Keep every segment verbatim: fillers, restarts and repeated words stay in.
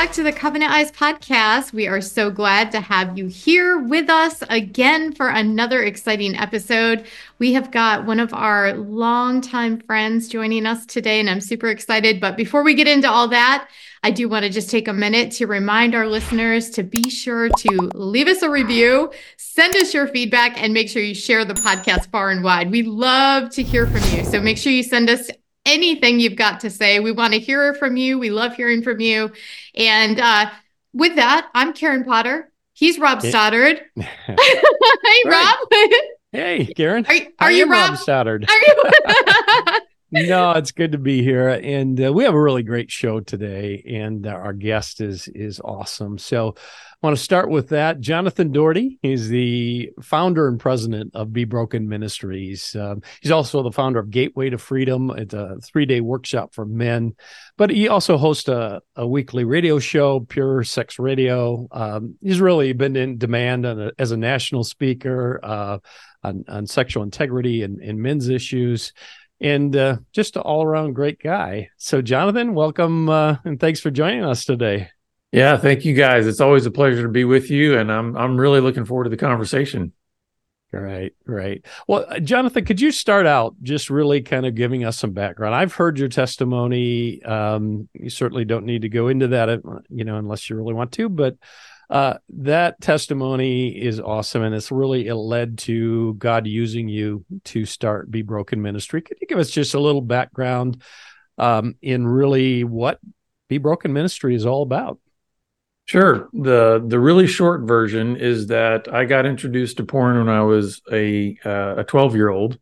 back to the Covenant Eyes podcast. We are so glad to have you here with us again for another exciting episode. We have got one of our longtime friends joining us today, and I'm super excited. But before we get into all that, I do want to just take a minute to remind our listeners to be sure to leave us a review, send us your feedback, and make sure you share the podcast far and wide. We love to hear from you. So make sure you send us anything you've got to say. We want to hear from you. We love hearing from you. And uh, with that, I'm Karen Potter. He's Rob Stoddard. Hey, Rob. Hey, Karen. Are, are you Rob? Rob Stoddard? Are you? No, it's good to be here. And uh, we have a really great show today. And uh, our guest is is awesome. So I want to start with that. Jonathan Doherty. He's the founder and president of Be Broken Ministries. Um, he's also the founder of Gateway to Freedom. It's a three-day workshop for men. But he also hosts a, a weekly radio show, Pure Sex Radio. Um, he's really been in demand on a, as a national speaker uh, on, on sexual integrity and, and men's issues. And uh, just an all-around great guy. So, Jonathan, welcome, uh, and thanks for joining us today. Yeah, thank you, guys. It's always a pleasure to be with you, and I'm I'm really looking forward to the conversation. Great, great. Well, Jonathan, could you start out just really kind of giving us some background? I've heard your testimony. Um, you certainly don't need to go into that, you know, unless you really want to, but Uh, that testimony is awesome, and it's really it led to God using you to start Be Broken Ministry. Could you give us just a little background um, in really what Be Broken Ministry is all about? Sure. The the really short version is that I got introduced to porn when I was a uh, a twelve-year-old.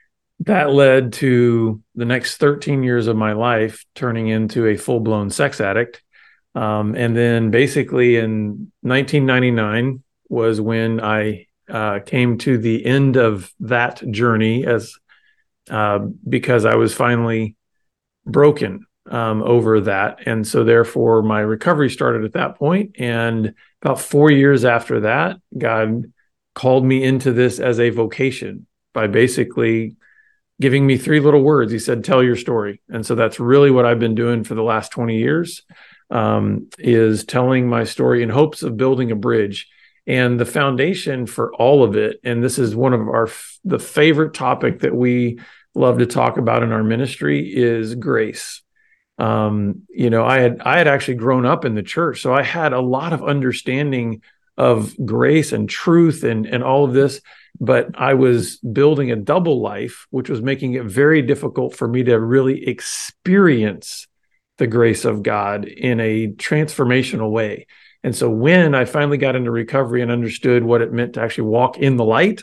That led to the next thirteen years of my life turning into a full-blown sex addict. Um, and then basically in nineteen ninety-nine was when I uh, came to the end of that journey as uh, because I was finally broken um, over that. And so therefore my recovery started at that point. And about four years after that, God called me into this as a vocation by basically giving me three little words. He said, tell your story. And so that's really what I've been doing for the last twenty years. Um, is telling my story in hopes of building a bridge. And the foundation for all of it, and this is one of our the favorite topic that we love to talk about in our ministry, is grace. Um, you know, I had I had actually grown up in the church, so I had a lot of understanding of grace and truth and and all of this, but I was building a double life, which was making it very difficult for me to really experience the grace of God in a transformational way. And so when I finally got into recovery and understood what it meant to actually walk in the light,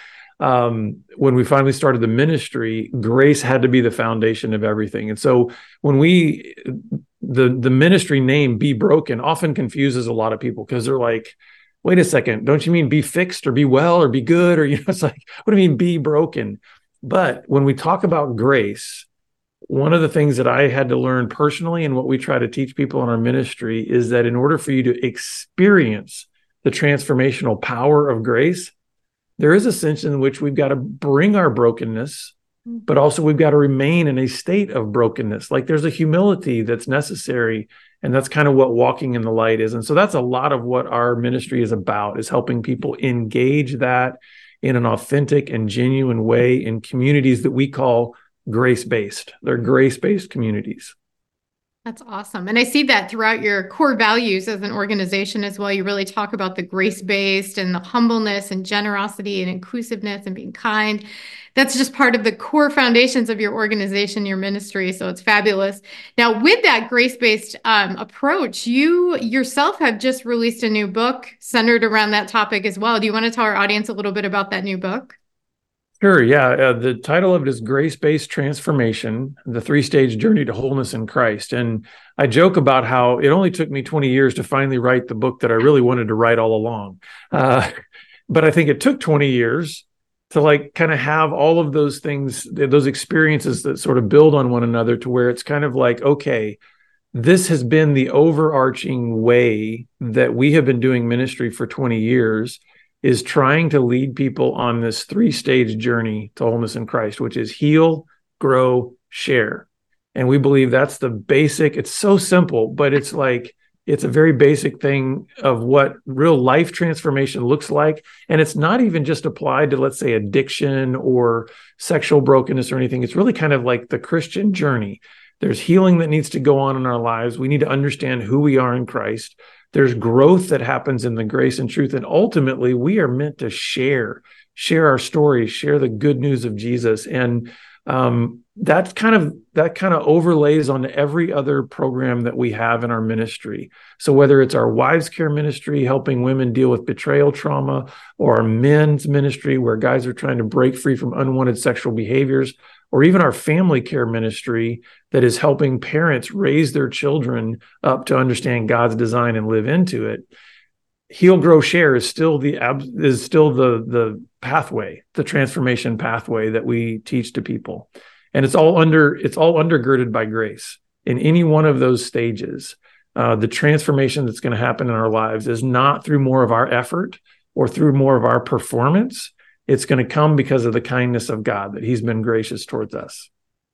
um, when we finally started the ministry, grace had to be the foundation of everything. And so when we, the, the ministry name Be Broken often confuses a lot of people because they're like, wait a second, don't you mean be fixed or be well or be good? Or, you know, it's like, what do you mean be broken? But when we talk about grace, one of the things that I had to learn personally and what we try to teach people in our ministry is that in order for you to experience the transformational power of grace, there is a sense in which we've got to bring our brokenness, but also we've got to remain in a state of brokenness. Like there's a humility that's necessary, and that's kind of what walking in the light is. And so that's a lot of what our ministry is about, is helping people engage that in an authentic and genuine way in communities that we call grace-based. They're grace-based communities. That's awesome. And I see that throughout your core values as an organization as well. You really talk about the grace-based and the humbleness and generosity and inclusiveness and being kind. That's just part of the core foundations of your organization, your ministry. So it's fabulous. Now, with that grace-based um, approach, you yourself have just released a new book centered around that topic as well. Do you want to tell our audience a little bit about that new book? Sure. Yeah. Uh, the title of it is Grace-Based Transformation, the three-stage journey to wholeness in Christ. And I joke about how it only took me twenty years to finally write the book that I really wanted to write all along. Uh, but I think it took twenty years to like kind of have all of those things, those experiences that sort of build on one another to where it's kind of like, okay, this has been the overarching way that we have been doing ministry for twenty years. Is trying to lead people on this three-stage journey to wholeness in Christ, which is heal, grow, share. And we believe that's the basic. It's so simple, but it's like It's a very basic thing of what real life transformation looks like. And it's not even just applied to, let's say, addiction or sexual brokenness or anything. It's really kind of like the Christian journey. There's healing that needs to go on in our lives. We need to understand who we are in Christ. There's growth that happens in the grace and truth. And ultimately, we are meant to share, share our stories, share the good news of Jesus. And um, that kind of that kind of overlays on every other program that we have in our ministry. So whether it's our wives care ministry, helping women deal with betrayal trauma, or our men's ministry where guys are trying to break free from unwanted sexual behaviors, or even our family care ministry that is helping parents raise their children up to understand God's design and live into it. Heal, Grow, Share is still the is still the the pathway, the transformation pathway that we teach to people, and it's all under it's all undergirded by grace. In any one of those stages, uh, the transformation that's going to happen in our lives is not through more of our effort or through more of our performance. It's going to come because of the kindness of God, that He's been gracious towards us.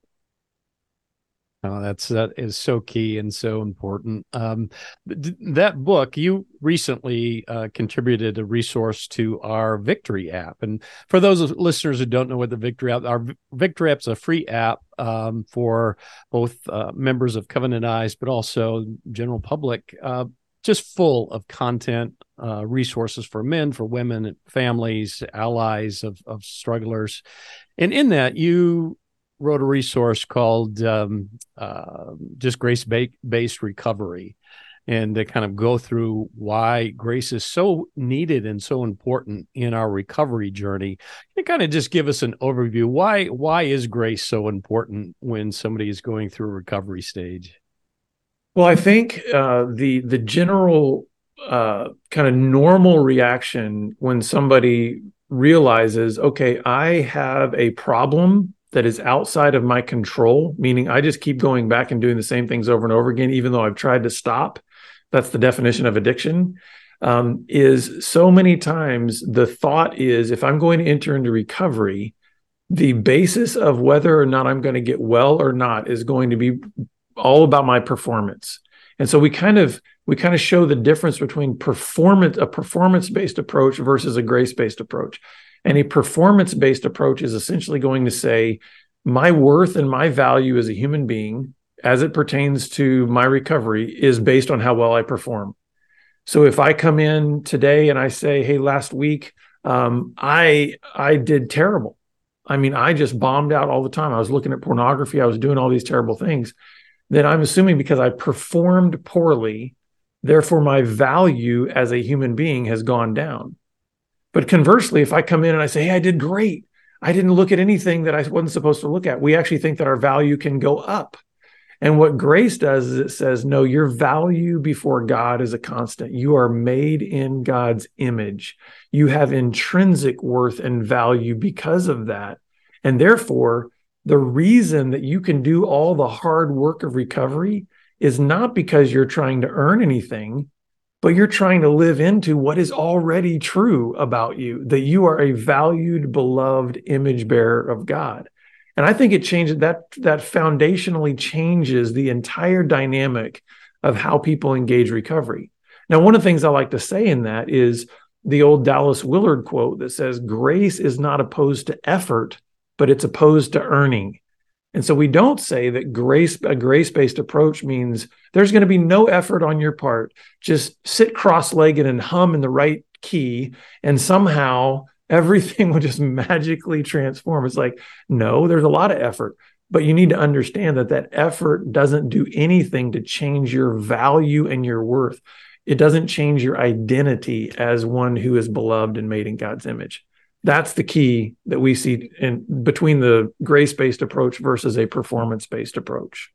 Oh, that's that is so key and so important. Um, th- that book, you recently uh, contributed a resource to our Victory app, and for those listeners who don't know what the Victory app, our Victory app is a free app um, for both uh, members of Covenant Eyes, but also general public. Uh, just full of content, uh, resources for men, for women, families, allies of of strugglers, and in that you wrote a resource called um, uh, just grace-based recovery, and to kind of go through why grace is so needed and so important in our recovery journey. And kind of just give us an overview. Why, why is grace so important when somebody is going through a recovery stage? Well, I think uh, the the general uh, kind of normal reaction when somebody realizes, okay, I have a problem that is outside of my control, meaning I just keep going back and doing the same things over and over again, even though I've tried to stop. That's the definition of addiction. Um, is so many times the thought is, if I'm going to enter into recovery, the basis of whether or not I'm going to get well or not is going to be all about my performance. And so we kind of we kind of show the difference between performance, a performance-based approach versus a grace-based approach. And a performance-based approach is essentially going to say, my worth and my value as a human being, as it pertains to my recovery, is based on how well I perform. So if I come in today and I say, hey, last week, um, I I did terrible. I mean, I just bombed out all the time. I was looking at pornography. I was doing all these terrible things. Then I'm assuming because I performed poorly, therefore my value as a human being has gone down. But conversely, if I come in and I say, hey, I did great, I didn't look at anything that I wasn't supposed to look at, we actually think that our value can go up. And what grace does is it says, no, your value before God is a constant. You are made in God's image. You have intrinsic worth and value because of that. And therefore, the reason that you can do all the hard work of recovery is not because you're trying to earn anything, but you're trying to live into what is already true about you, that you are a valued, beloved image bearer of God. And I think it changes that, that foundationally changes the entire dynamic of how people engage recovery. Now, one of the things I like to say in that is the old Dallas Willard quote that says, grace is not opposed to effort, but it's opposed to earning. And so we don't say that grace, a grace-based approach means there's going to be no effort on your part. Just sit cross-legged and hum in the right key, and somehow everything will just magically transform. It's like, no, there's a lot of effort, but you need to understand that that effort doesn't do anything to change your value and your worth. It doesn't change your identity as one who is beloved and made in God's image. That's the key that we see in between the grace-based approach versus a performance-based approach.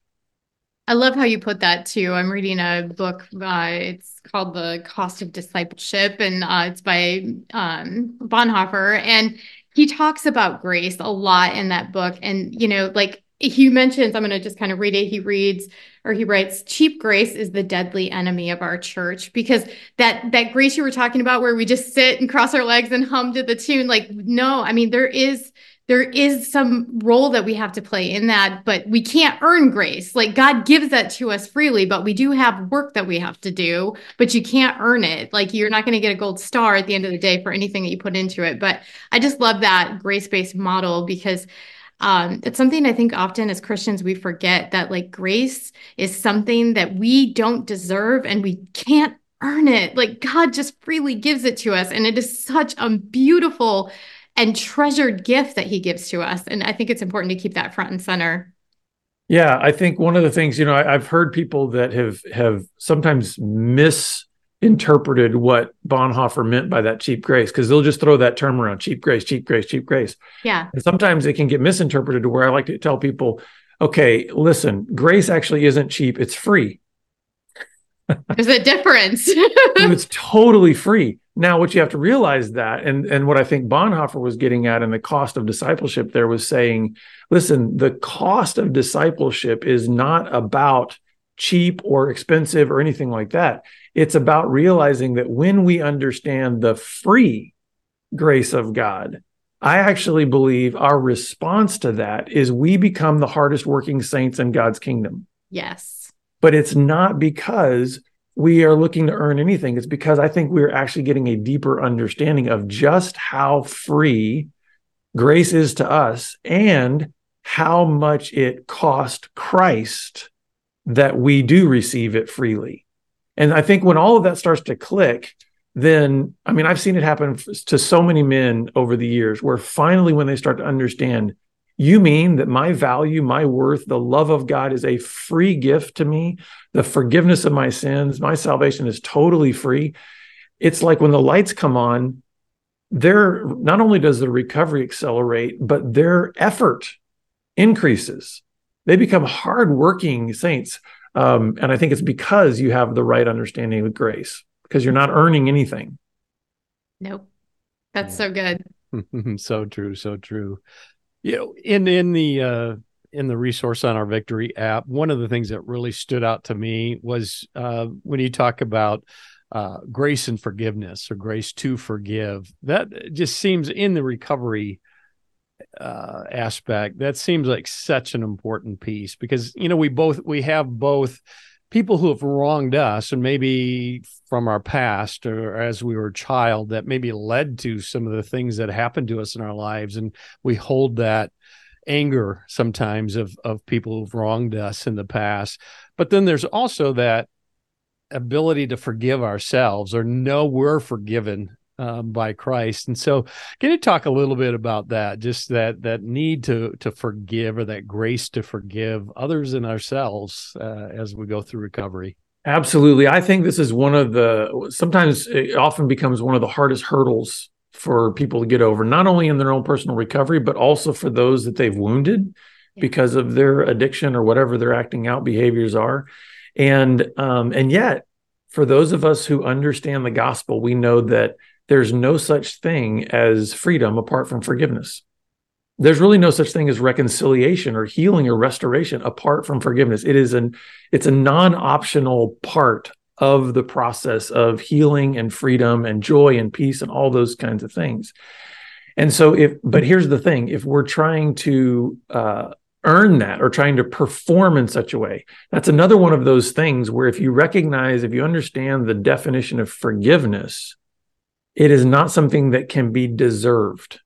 I love how you put that too. I'm reading a book. Uh, it's called The Cost of Discipleship, and uh, it's by um, Bonhoeffer. And he talks about grace a lot in that book. And, you know, like he mentions, I'm going to just kind of read it. He reads, or he writes, cheap grace is the deadly enemy of our church, because that, that grace you were talking about where we just sit and cross our legs and hum to the tune, like, no, I mean, there is, there is some role that we have to play in that, but we can't earn grace. Like God gives that to us freely, but we do have work that we have to do, but you can't earn it. Like you're not going to get a gold star at the end of the day for anything that you put into it. But I just love that grace-based model because um, it's something I think often as Christians, we forget that like grace is something that we don't deserve and we can't earn it. Like God just freely gives it to us. And it is such a beautiful and treasured gift that he gives to us. And I think it's important to keep that front and center. Yeah, I think one of the things, you know, I, I've heard people that have have sometimes misinterpreted what Bonhoeffer meant by that cheap grace, because they'll just throw that term around, cheap grace, cheap grace, cheap grace. Yeah. And sometimes it can get misinterpreted to where I like to tell people, okay, listen, grace actually isn't cheap, it's free. There's a difference. It's totally free. Now, what you have to realize that, and, and what I think Bonhoeffer was getting at in the cost of discipleship there was saying, listen, the cost of discipleship is not about cheap or expensive or anything like that. It's about realizing that when we understand the free grace of God, I actually believe our response to that is we become the hardest working saints in God's kingdom. Yes. But it's not because we are looking to earn anything. It's because I think we're actually getting a deeper understanding of just how free grace is to us and how much it cost Christ that we do receive it freely. And I think when all of that starts to click, then, I mean, I've seen it happen to so many men over the years where finally when they start to understand, you mean that my value, my worth, the love of God is a free gift to me. The forgiveness of my sins, my salvation is totally free. It's like when the lights come on, their not only does the recovery accelerate, but their effort increases. They become hardworking saints. Um, and I think it's because you have the right understanding of grace, because you're not earning anything. Nope. That's so good. So true. So true. You know, in in the uh, in the Resource on Our Victory app, one of the things that really stood out to me was uh, when you talk about uh, grace and forgiveness, or grace to forgive. That just seems in the recovery uh, aspect. That seems like such an important piece because you know we both we have both people who have wronged us, and maybe from our past or as we were a child, that maybe led to some of the things that happened to us in our lives. And we hold that anger sometimes of, of people who've wronged us in the past. But then there's also that ability to forgive ourselves or know we're forgiven um, by Christ. And so can you talk a little bit about that, just that that need to to forgive, or that grace to forgive others and ourselves uh, as we go through recovery? Absolutely. I think this is one of the, sometimes it often becomes one of the hardest hurdles for people to get over, not only in their own personal recovery, but also for those that they've wounded because of their addiction or whatever their acting out behaviors are. And um, and yet, for those of us who understand the gospel, we know that there's no such thing as freedom apart from forgiveness. There's really no such thing as reconciliation or healing or restoration apart from forgiveness. It is an it's a non-optional part of the process of healing and freedom and joy and peace and all those kinds of things. And so if, but here's the thing, if we're trying to uh, earn that or trying to perform in such a way, that's another one of those things where if you recognize, if you understand the definition of forgiveness, it is not something that can be deserved.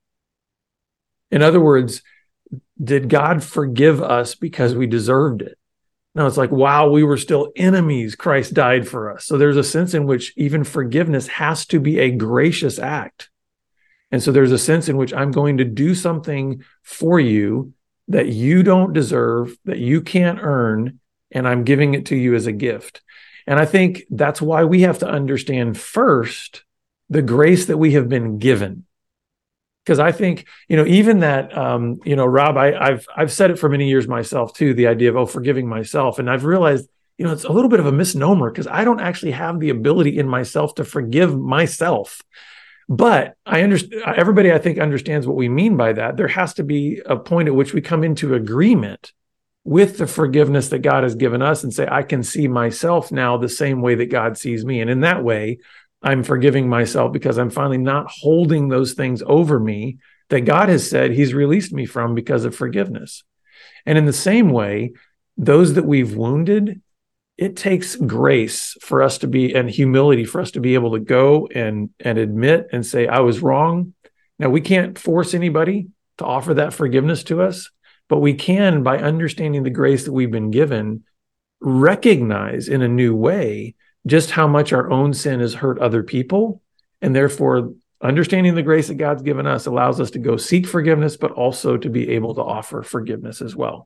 In other words, did God forgive us because we deserved it? No, it's like, wow, we were still enemies. Christ died for us. So there's a sense in which even forgiveness has to be a gracious act. And so there's a sense in which I'm going to do something for you that you don't deserve, that you can't earn, and I'm giving it to you as a gift. And I think that's why we have to understand first the grace that we have been given. Because I think, you know, even that, um, you know, Rob, I, I've I've said it for many years myself too, the idea of, oh, forgiving myself. And I've realized, you know, it's a little bit of a misnomer because I don't actually have the ability in myself to forgive myself. But I understand, everybody I think understands what we mean by that. There has to be a point at which we come into agreement with the forgiveness that God has given us and say, I can see myself now the same way that God sees me. And in that way, I'm forgiving myself because I'm finally not holding those things over me that God has said he's released me from because of forgiveness. And in the same way, those that we've wounded, it takes grace for us to be, and humility for us to be able to go and, and admit and say, I was wrong. Now, we can't force anybody to offer that forgiveness to us, but we can, by understanding the grace that we've been given, recognize in a new way just how much our own sin has hurt other people. And therefore, understanding the grace that God's given us allows us to go seek forgiveness, but also to be able to offer forgiveness as well.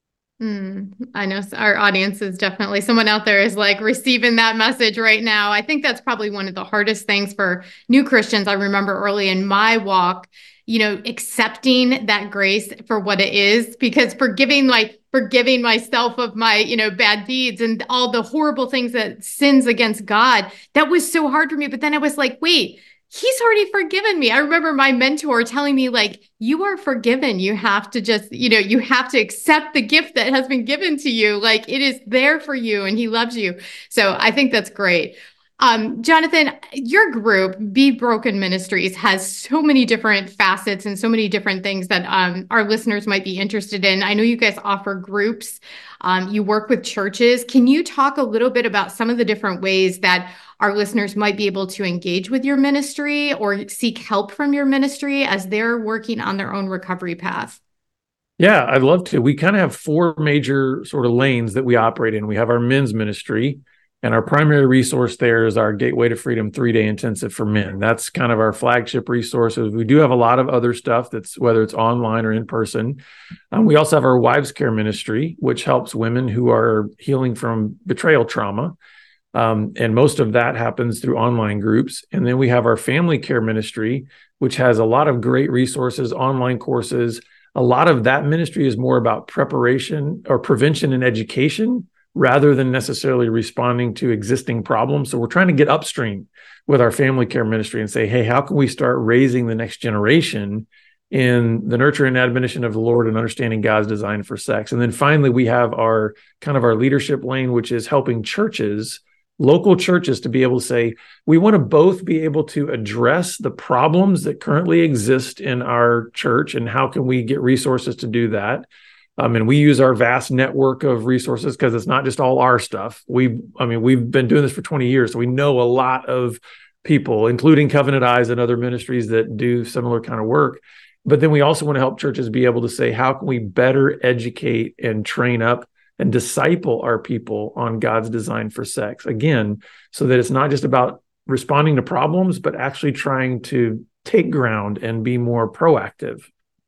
Mm, I know our audience is definitely, someone out there is like receiving that message right now. I think that's probably one of the hardest things for new Christians. I remember early in my walk, you know, accepting that grace for what it is, because forgiving, like forgiving myself of my, you know, bad deeds and all the horrible things that sins against God, that was so hard for me. But then I was like, wait, he's already forgiven me. I remember my mentor telling me, like, you are forgiven. You have to just, you know, you have to accept the gift that has been given to you. Like, it is there for you and he loves you. So I think that's great. Um, Jonathan, your group, Be Broken Ministries, has so many different facets and so many different things that um, our listeners might be interested in. I know you guys offer groups. Um, you work with churches. Can you talk a little bit about some of the different ways that our listeners might be able to engage with your ministry or seek help from your ministry as they're working on their own recovery path? Yeah, I'd love to. We kind of have four major sort of lanes that we operate in. We have our men's ministry, and our primary resource there is our Gateway to Freedom three-day intensive for men. That's kind of our flagship resources. We do have a lot of other stuff that's, whether it's online or in person. Um, we also have our Wives Care ministry, which helps women who are healing from betrayal trauma. Um, and most of that happens through online groups. And then we have our Family Care ministry, which has a lot of great resources, online courses. A lot of that ministry is more about preparation or prevention and education, rather than necessarily responding to existing problems. So we're trying to get upstream with our Family Care ministry and say, hey, how can we start raising the next generation in the nurture and admonition of the Lord and understanding God's design for sex? And then finally, we have our kind of our leadership lane, which is helping churches, local churches, to be able to say, we want to both be able to address the problems that currently exist in our church, and how can we get resources to do that? Um, and we use our vast network of resources, because it's not just all our stuff. We, I mean, we've been doing this for twenty years, so we know a lot of people, including Covenant Eyes and other ministries that do similar kind of work. But then we also want to help churches be able to say, how can we better educate and train up and disciple our people on God's design for sex? Again, so that it's not just about responding to problems, but actually trying to take ground and be more proactive.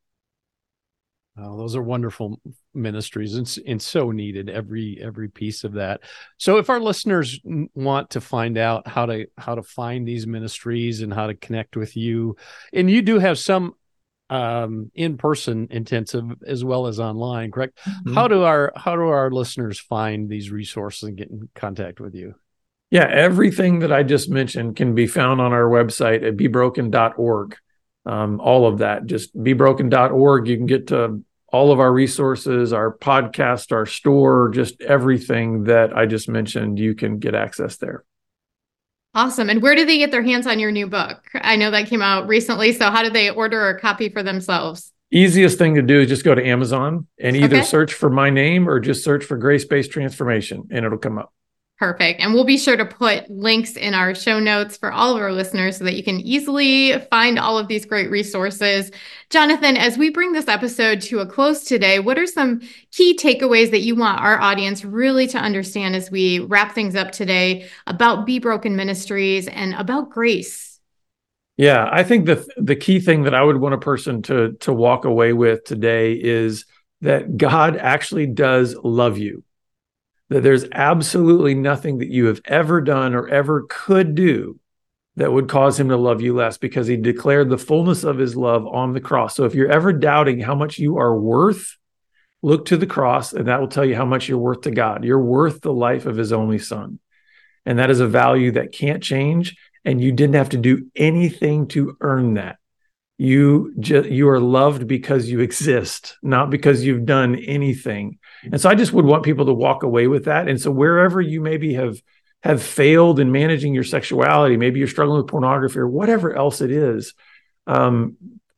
Oh, those are wonderful ministries, and, and so needed, every every piece of that. So if our listeners want to find out how to how to find these ministries and how to connect with you, and you do have some um, in-person intensive as well as online, correct? Mm-hmm. How do our how do our listeners find these resources and get in contact with you? Yeah, everything that I just mentioned can be found on our website at be broken dot org. Um, all of that, just be broken dot org. You can get to all of our resources, our podcast, our store, just everything that I just mentioned. You can get access there. Awesome. And where do they get their hands on your new book? I know that came out recently. So how do they order a copy for themselves? Easiest thing to do is just go to Amazon and either okay. search for my name or just search for Grace-Based Transformation, and it'll come up. Perfect. And we'll be sure to put links in our show notes for all of our listeners so that you can easily find all of these great resources. Jonathan, as we bring this episode to a close today, what are some key takeaways that you want our audience really to understand as we wrap things up today about Be Broken Ministries and about grace? Yeah, I think the the key thing that I would want a person to to walk away with today is that God actually does love you. That there's absolutely nothing that you have ever done or ever could do that would cause him to love you less, because he declared the fullness of his love on the cross. So if you're ever doubting how much you are worth, look to the cross, and that will tell you how much you're worth to God. You're worth the life of his only son. And that is a value that can't change, and you didn't have to do anything to earn that. You just, you are loved because you exist, not because you've done anything. And so I just would want people to walk away with that. And so wherever you maybe have have failed in managing your sexuality, maybe you're struggling with pornography or whatever else it is, um,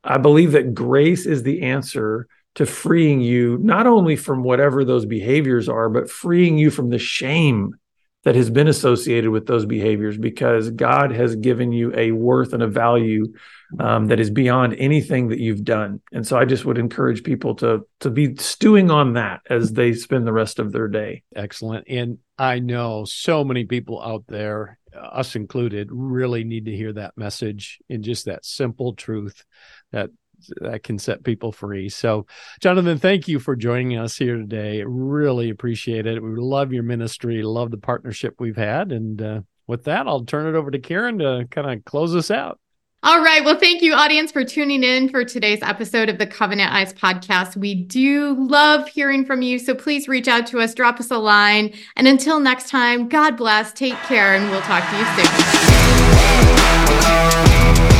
I believe that grace is the answer to freeing you, not only from whatever those behaviors are, but freeing you from the shame that has been associated with those behaviors, because God has given you a worth and a value um, that is beyond anything that you've done. And so I just would encourage people to, to be stewing on that as they spend the rest of their day. Excellent. And I know so many people out there, us included, really need to hear that message in just that simple truth that that can set people free. So, Jonathan, thank you for joining us here today. Really appreciate it. We love your ministry, love the partnership we've had. And uh, with that, I'll turn it over to Karen to kind of close us out. All right. Well, thank you, audience, for tuning in for today's episode of the Covenant Eyes podcast. We do love hearing from you, so please reach out to us, drop us a line. And until next time, God bless, take care, and we'll talk to you soon.